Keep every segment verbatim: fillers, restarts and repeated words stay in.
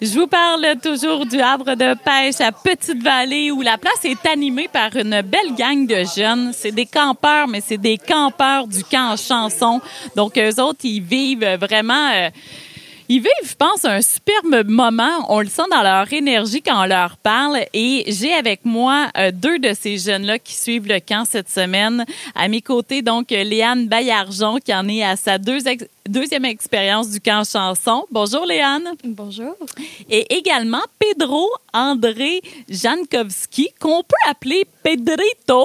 Je vous parle toujours du havre de pêche à Petite-Vallée où la place est animée par une belle gang de jeunes. C'est des campeurs, mais c'est des campeurs du camp chanson. Donc, eux autres, ils vivent vraiment... Euh, Ils vivent, je pense, un superbe moment. On le sent dans leur énergie quand on leur parle. Et j'ai avec moi euh, deux de ces jeunes-là qui suivent le camp cette semaine. À mes côtés, donc, Léane Baillargeon, qui en est à sa deux ex- deuxième expérience du camp chanson. Bonjour, Léane. Bonjour. Et également Pedro André Jankowski, qu'on peut appeler Pedrito.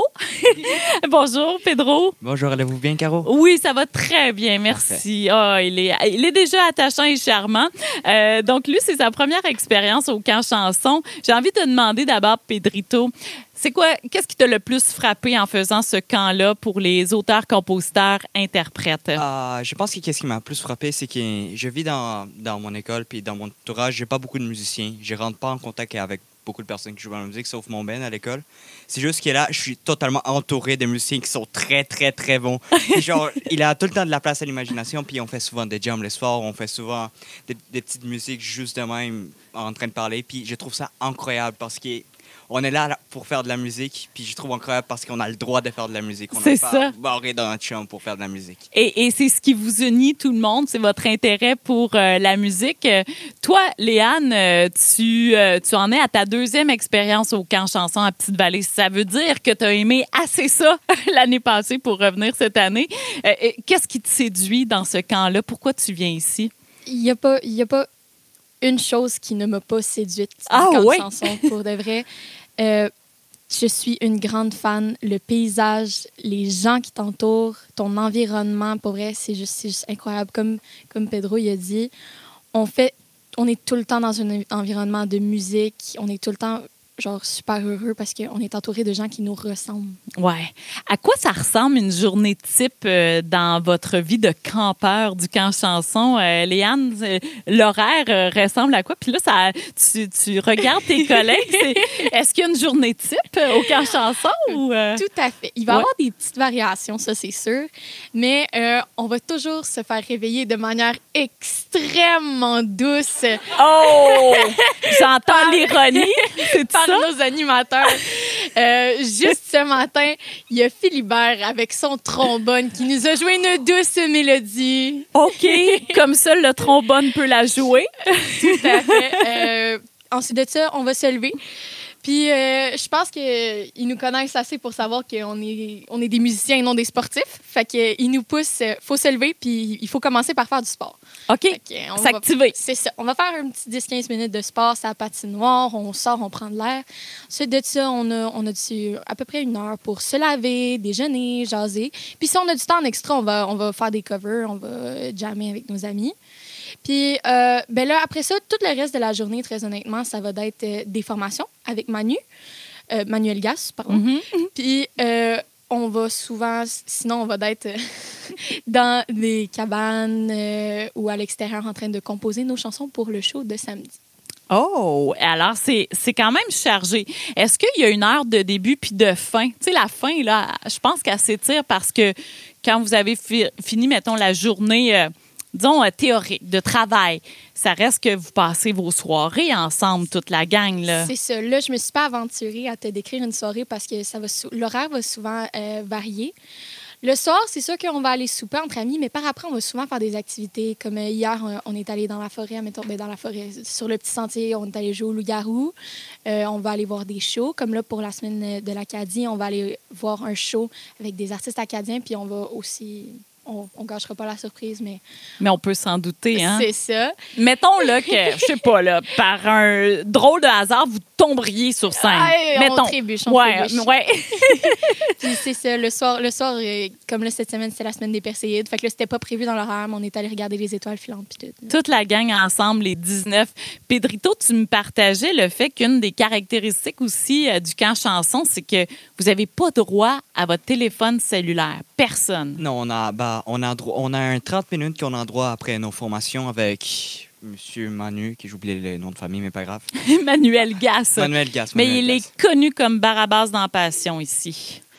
Bonjour, Pedro. Bonjour, allez-vous bien, Caro? Oui, ça va très bien, merci. Ah, il est, il est déjà attachant et charmant. Euh, donc, lui, c'est sa première expérience au camp chanson. J'ai envie de te demander d'abord, Pedrito, c'est quoi, qu'est-ce qui t'a le plus frappé en faisant ce camp-là pour les auteurs, compositeurs, interprètes? Euh, je pense que qu'est-ce qui m'a le plus frappé, c'est que je vis dans, dans mon école, puis dans mon entourage, j'ai pas beaucoup de musiciens. Je rentre pas en contact avec beaucoup de personnes qui jouent à la musique, sauf mon ben à l'école. C'est juste que là, je suis totalement entouré de musiciens qui sont très, très, très bons. Puis genre, il a tout le temps de la place à l'imagination, puis on fait souvent des jams les soirs, on fait souvent des, des petites musiques juste de même en train de parler, puis je trouve ça incroyable parce que on est là pour faire de la musique, puis je trouve incroyable parce qu'on a le droit de faire de la musique. On C'est n'est ça. pas barré dans notre chambre pour faire de la musique. Et, et c'est ce qui vous unit tout le monde, c'est votre intérêt pour euh, la musique. Euh, toi, Léane, euh, tu, euh, tu en es à ta deuxième expérience au camp chanson à Petite-Vallée. Ça veut dire que tu as aimé assez ça l'année passée pour revenir cette année. Euh, qu'est-ce qui te séduit dans ce camp-là? Pourquoi tu viens ici? Il n'y a pas, il y a pas une chose qui ne m'a pas séduite du Ah, camp ouais? de chanson, pour de vrai. Euh, je suis une grande fan. Le paysage, les gens qui t'entourent, ton environnement, pour vrai, c'est juste, c'est juste incroyable. Comme, comme Pedro il a dit, on, fait, on est tout le temps dans un environnement de musique. On est tout le temps genre super heureux parce qu'on est entouré de gens qui nous ressemblent. Ouais. À quoi ça ressemble une journée type euh, dans votre vie de campeur du camp chanson? Euh, Léane, euh, l'horaire euh, ressemble à quoi? Puis là, ça, tu, tu regardes tes collègues. c'est- Est-ce qu'il y a une journée type euh, au camp chanson? Ou, euh? Tout à fait. Il va y Ouais. avoir des petites variations, ça, c'est sûr. Mais euh, on va toujours se faire réveiller de manière extrêmement douce Oh! J'entends l'ironie. C'est par ça? nos animateurs. Euh, juste ce matin, il y a Philibert avec son trombone qui nous a joué une douce mélodie. OK. Comme ça, le trombone peut la jouer. Tout à fait. Euh, ensuite de ça, on va se lever. Puis, euh, je pense qu'ils nous connaissent assez pour savoir qu'on est, on est des musiciens et non des sportifs. Fait qu'ils nous poussent, il faut se lever, puis il faut commencer par faire du sport. OK. Fait que, on va- S'activer. C'est ça. On va faire un petit dix quinze minutes de sport, ça patinoire, on sort, on prend de l'air. Ensuite de ça, on a, on a du, à peu près une heure pour se laver, déjeuner, jaser. Puis si on a du temps en extra, on va, on va faire des covers, on va jammer avec nos amis. Puis, euh, ben là, après ça, tout le reste de la journée, très honnêtement, ça va être euh, des formations avec Manu, euh, Manuel Gas, pardon. Mhm. Puis, euh, on va souvent, sinon, on va être euh, dans des cabanes euh, ou à l'extérieur en train de composer nos chansons pour le show de samedi. Oh, alors c'est c'est quand même chargé. Est-ce qu'il y a une heure de début puis de fin? Tu sais, la fin, là, je pense qu'elle s'étire parce que quand vous avez fi- fini, mettons, la journée, euh, disons, euh, théorique, de travail, ça reste que vous passez vos soirées ensemble, toute la gang, là. C'est ça. Là, je me suis pas aventurée à te décrire une soirée parce que ça va sou- l'horaire va souvent euh, varier. Le soir, c'est sûr qu'on va aller souper entre amis, mais par après, on va souvent faire des activités. Comme euh, hier, on, on est allé dans la forêt, mettons, ben, dans la forêt, sur le petit sentier, on est allé jouer au loup-garou. Euh, on va aller voir des shows. Comme là, pour la semaine de l'Acadie, on va aller voir un show avec des artistes acadiens, puis on va aussi... On ne gâchera pas la surprise, mais Mais on peut s'en douter, hein? c'est ça. Mettons, là, que, je sais pas, là, par un drôle de hasard, vous tomberiez sur scène. Hey, on Mettons. trébuche, on ouais, trébuche. ouais. Puis c'est ça, le soir, le soir euh, comme là, cette semaine, c'était la semaine des Perséides. Fait que là, c'était pas prévu dans l'horaire, mais on est allé regarder les étoiles filantes puis tout. Toute la gang ensemble, les dix-neuf. Pedrito, tu me partageais le fait qu'une des caractéristiques aussi euh, du camp chanson, c'est que vous n'avez pas droit à votre téléphone cellulaire. Personne. Non, on a, bah, on a, dro- on a un trente minutes qu'on a droit après nos formations avec Monsieur Manu, qui j'oublie le nom de famille, mais pas grave. Manuel Gass. Manuel Gas. Mais Manuel il Gas. est connu comme Barabas dans Passion ici.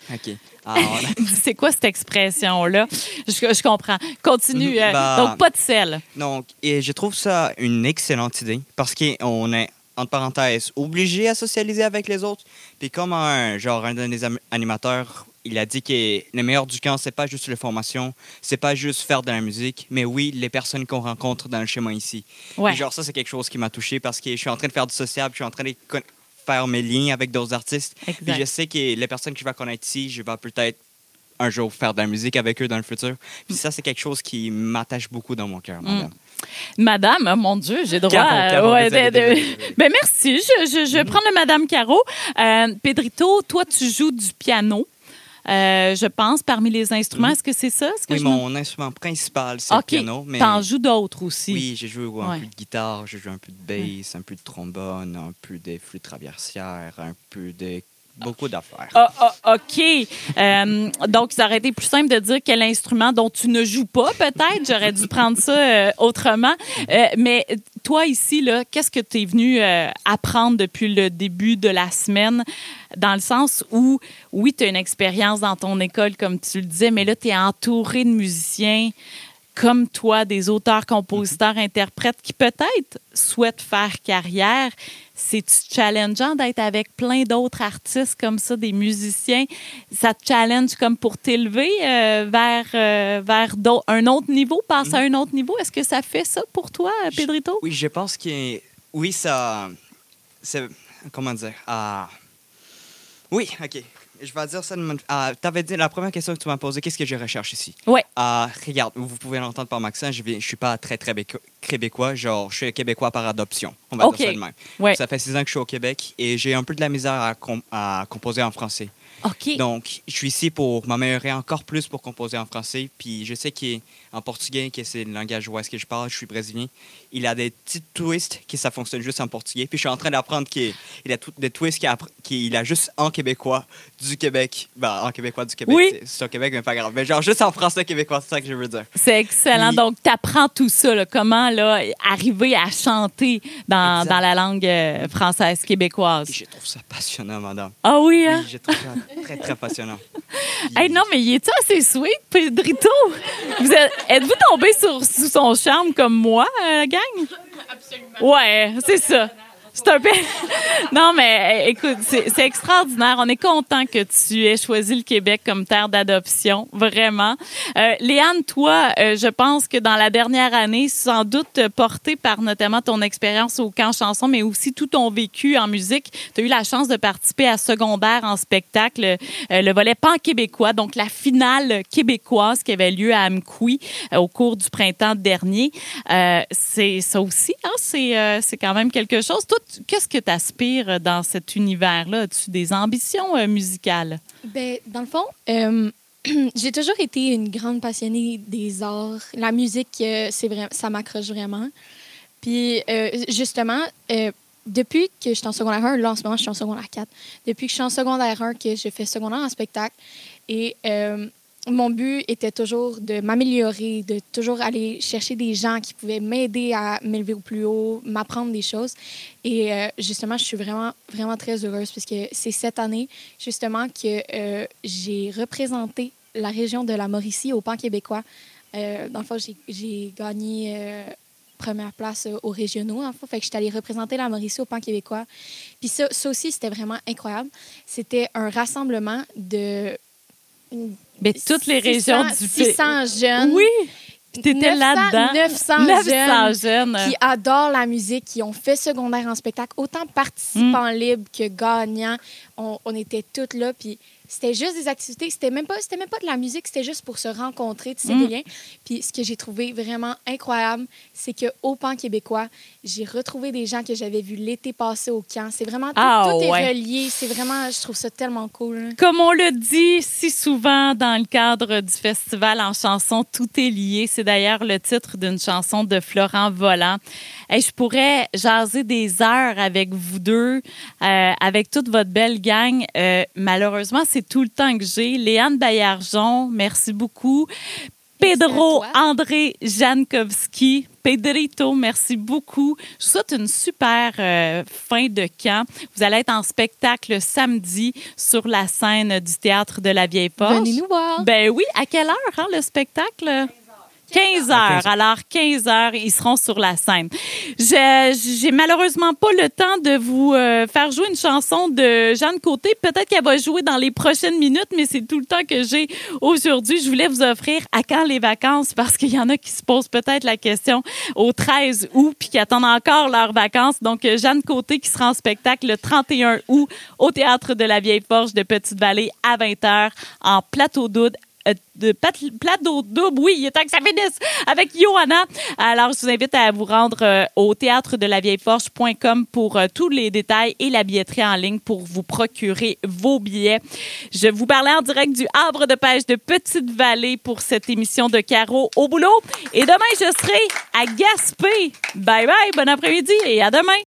OK. Alors, C'est quoi cette expression-là? Je, je comprends. Continue. euh, Bah, donc, pas de sel. donc, et je trouve ça une excellente idée parce qu'on est, entre parenthèses, obligé à socialiser avec les autres. Puis comme un, genre, un des am- animateurs, il a dit que le meilleur du camp, c'est pas juste les formations, c'est pas juste faire de la musique, mais oui, les personnes qu'on rencontre dans le chemin ici. Ouais. Et genre, ça, c'est quelque chose qui m'a touché parce que je suis en train de faire du sociable, je suis en train de con- faire mes liens avec d'autres artistes. Exact. Puis je sais que les personnes que je vais connaître ici, je vais peut-être un jour faire de la musique avec eux dans le futur. Puis ça, c'est quelque chose qui m'attache beaucoup dans mon cœur, madame. Madame, oh mon Dieu, j'ai droit Caro, à... Caro, ouais, désolé, de- de- désolé, désolé. Ben merci, je, je, je vais prendre le Madame Caro. Euh, Pedrito, toi, tu joues du piano, euh, je pense, parmi les instruments. Est-ce que c'est ça? Est-ce que Oui, je me- mon instrument principal, c'est OK. le piano. Mais T'en joues d'autres aussi. oui, j'ai joué un Ouais. peu de guitare, j'ai joué un peu de bass, un peu de trombone, un peu de flûte traversière, un peu de... beaucoup d'affaires. Ah, ah, OK. Euh, donc, ça aurait été plus simple de dire quel instrument dont tu ne joues pas, peut-être. J'aurais dû prendre ça euh, autrement. Euh, mais toi, ici, là, qu'est-ce que tu es venu euh, apprendre depuis le début de la semaine? Dans le sens où, oui, tu as une expérience dans ton école, comme tu le disais, mais là, tu es entouré de musiciens comme toi, des auteurs, compositeurs, interprètes qui peut-être souhaitent faire carrière. C'est challengeant d'être avec plein d'autres artistes comme ça, des musiciens. Ça te challenge comme pour t'élever euh, vers, euh, vers d'au- un autre niveau, passer à un autre niveau. Est-ce que ça fait ça pour toi, Pedrito? Oui, je pense que... Oui, ça... C'est... Comment dire? Ah... Oui, OK. Je vais dire ça de mon... Ah, t'avais dit, la première question que tu m'as posée, qu'est-ce que je recherche ici? Oui. Ah, regarde, vous pouvez l'entendre par mon accent, je ne suis pas très, très béco- québécois. Genre, je suis québécois par adoption. On va OK. dire ça de même. Ouais. Ça fait six ans que je suis au Québec et j'ai un peu de la misère à, com- à composer en français. OK. Donc, je suis ici pour m'améliorer encore plus pour composer en français. Puis je sais qu'en portugais, que c'est le langage ouest que je parle, je suis brésilien, il a des petits twists que ça fonctionne juste en portugais. Puis je suis en train d'apprendre qu'il il a tout- des twists qu'il a, appr- qu'il a juste en québécois du Québec. Ben, en québécois du Québec. Oui. C'est, c'est au Québec, mais pas grave. Mais genre juste en français québécois, c'est ça que je veux dire. C'est excellent. Puis- Donc, tu apprends tout ça, là, comment là, arriver à chanter dans, Exact. dans la langue euh, française québécoise. Puis je trouve ça passionnant, madame. Ah oui, hein? Oui, je trouve ça très, très passionnant. Puis- Hey, non, mais il est assez sweet, Pedrito? Vous êtes, êtes-vous tombé sur, sous son charme comme moi, euh, gang? Absolument. Ouais, c'est ça. C'est un peu... Non, mais euh, écoute, c'est, c'est extraordinaire. On est content que tu aies choisi le Québec comme terre d'adoption, vraiment. Euh, Léane, toi, euh, je pense que dans la dernière année, sans doute portée par notamment ton expérience au camp chanson, mais aussi tout ton vécu en musique, tu as eu la chance de participer à Secondaire en spectacle, euh, le volet pan-québécois, donc la finale québécoise qui avait lieu à Amqui euh, au cours du printemps dernier. Euh, c'est ça aussi, hein, c'est, euh, c'est quand même quelque chose. Toi, tu- qu'est-ce que tu aspires dans cet univers-là? As-tu des ambitions euh, musicales? Ben, dans le fond, euh, j'ai toujours été une grande passionnée des arts. La musique, euh, c'est vrai, ça m'accroche vraiment. Puis, euh, justement, euh, depuis que je suis en secondaire un, là, en ce moment, je suis en secondaire quatre. Depuis que je suis en secondaire un, que je fais secondaire en spectacle, et euh, mon but était toujours de m'améliorer, de toujours aller chercher des gens qui pouvaient m'aider à m'élever au plus haut, m'apprendre des choses. Et euh, justement, je suis vraiment, vraiment très heureuse parce que c'est cette année, justement, que euh, j'ai représenté la région de la Mauricie au Pan québécois. Euh, dans le fond, j'ai, j'ai gagné euh, première place euh, aux régionaux, dans le fond. Fait que j'étais allée représenter la Mauricie au Pan québécois. Puis ça, ça aussi, c'était vraiment incroyable. C'était un rassemblement de... Ben, toutes les régions du pays. six cents jeunes. Oui, tu étais là-dedans. neuf cents neuf cents jeunes jeunes. qui adorent la musique, qui ont fait secondaire en spectacle, autant participants libres que gagnants. On, on était toutes là, puis c'était juste des activités. C'était même pas, c'était même pas de la musique, c'était juste pour se rencontrer, tisser Mm. des liens. Puis ce que j'ai trouvé vraiment incroyable, c'est qu'au Pan québécois, j'ai retrouvé des gens que j'avais vus l'été passé au camp. C'est vraiment, tout, Ah, tout ouais. est relié. C'est vraiment, je trouve ça tellement cool. Comme on le dit si souvent dans le cadre du festival en chanson, tout est lié. C'est d'ailleurs le titre d'une chanson de Florent Volant. Hey, je pourrais jaser des heures avec vous deux, euh, avec toute votre belle gang. Euh, malheureusement, c'est tout le temps que j'ai. Léane Baillargeon, merci beaucoup. Pedro Merci à toi. André Jankowski. Pedrito, merci beaucoup. Je vous souhaite une super euh, fin de camp. Vous allez être en spectacle samedi sur la scène du Théâtre de la Vieille Forge. Venez nous voir. Ben oui, à quelle heure, hein, le spectacle? quinze heures. Alors, quinze heures, ils seront sur la scène. Je, j'ai malheureusement pas le temps de vous euh, faire jouer une chanson de Jeanne Côté. Peut-être qu'elle va jouer dans les prochaines minutes, mais c'est tout le temps que j'ai aujourd'hui. Je voulais vous offrir à quand les vacances, parce qu'il y en a qui se posent peut-être la question au treize août puis qui attendent encore leurs vacances. Donc, euh, Jeanne Côté qui sera en spectacle le trente et un août au Théâtre de la Vieille Forge de Petite-Vallée à vingt heures en plateau double. De plateau double, oui, il est temps que ça finisse avec Johanna. Alors, je vous invite à vous rendre euh, au théâtre de la vieille forge point com pour euh, tous les détails et la billetterie en ligne pour vous procurer vos billets. Je vous parlais en direct du havre de pêche de Petite-Vallée pour cette émission de Caro au boulot. Et demain, je serai à Gaspé. Bye bye, bon après-midi et à demain.